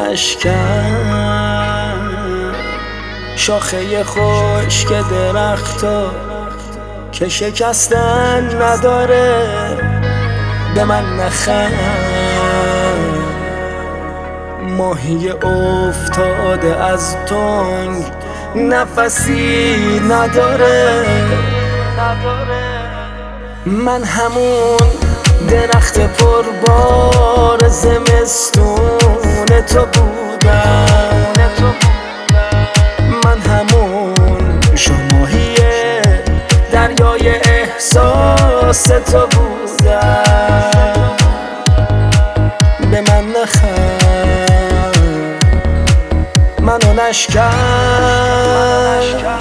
نشکن شاخه خشک درختا که شکستن نداره به من نخند ماهی افتاده از تنگ نفسی نداره من همون درخت پربار زمستون تو بودم من همون شماهی دریای احساس تو بودم به من نخند منو نشکن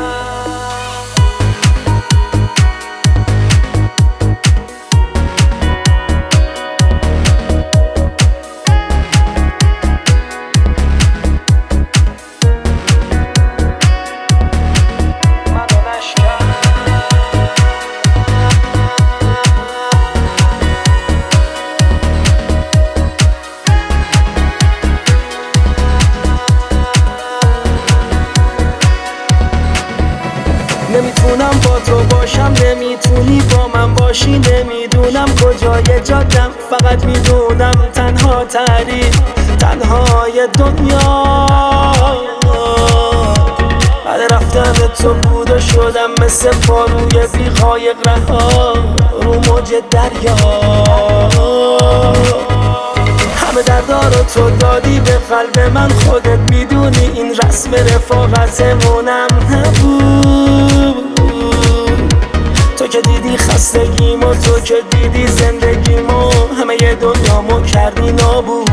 نمیتونم با تو باشم نمیتونی با من باشی نمیدونم کجای جادم فقط میدونم تنها تری تنهای دنیا بعد رفتن تو بود و شدم مثل پاروی بی قایق رها رو موج دریا همه دردارو تو دادی به قلب من خودت میدونی این رسم رفاقتمونم نبود تو که دیدی خستگیمو تو که دیدی زندگیمو همه ی دنیامو کردی نابود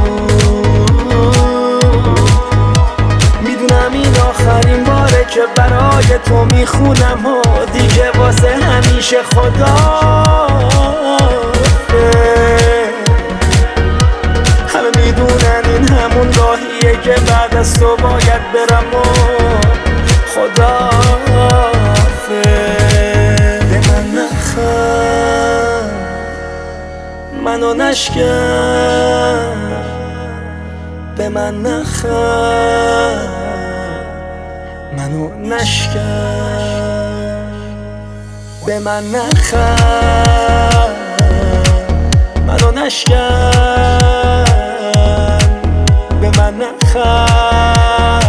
میدونم این آخرین باره که برای تو میخونم و دیگه واسه همیشه خدا این همون راهیه که بعد از تو باید برم و خدا به من نخند منو نشکن به من نخند منو نشکن به من نخند منو نشکن به من نخند